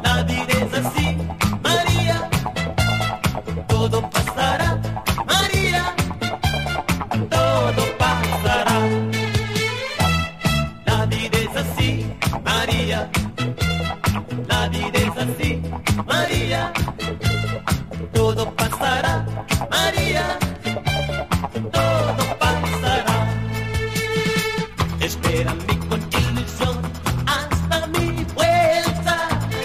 La vida es así, María, todo pasará, María, todo pasará. La vida es así, María, la vida es así, María, todo pasará, María, todo pasará. Espérame con ilusión hasta mi vuelta.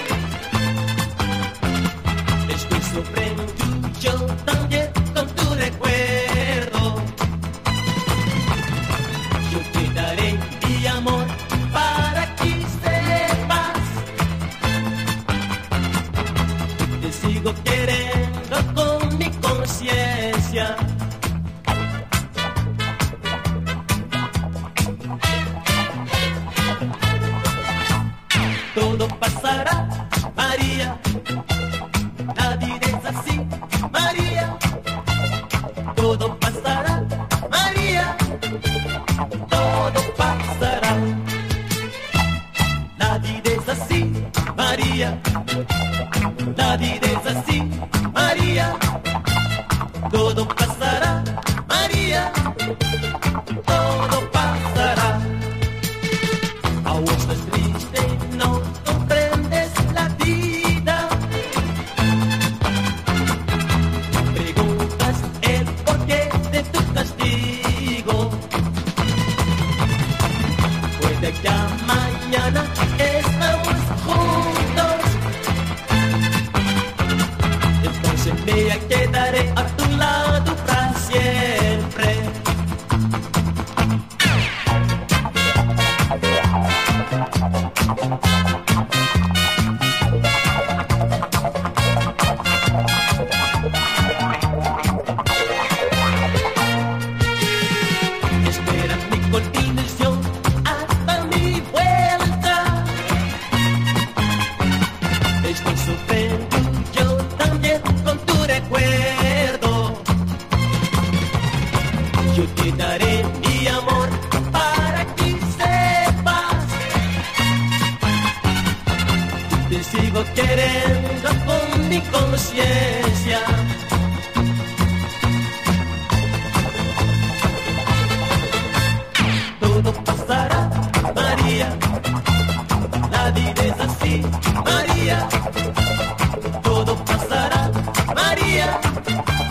Estoy sorprendido también con tu recuerdo. Yo te daré mi amor para que sepas. Te sigo queriendo con mi conciencia. Todo pasará, María, la vida es así, María, todo pasará, María, todo pasará. La vida es así, María, la vida es así, María, todo pasará, María, todo pasará. Aún estás triste, no comprendes la vida. Preguntas el porqué de tu castigo. Puede que a mañana estamos juntos. Entonces me quedaré a tu lado para siempre. Espérame con ilusión hasta mi vuelta. Estoy sorprendido yo también con tu recuerdo. Yo te daré mi amor para que sepas. Te sigo queriendo con mi conciencia. Todo pasará, María, la vida es así, María, todo pasará, María,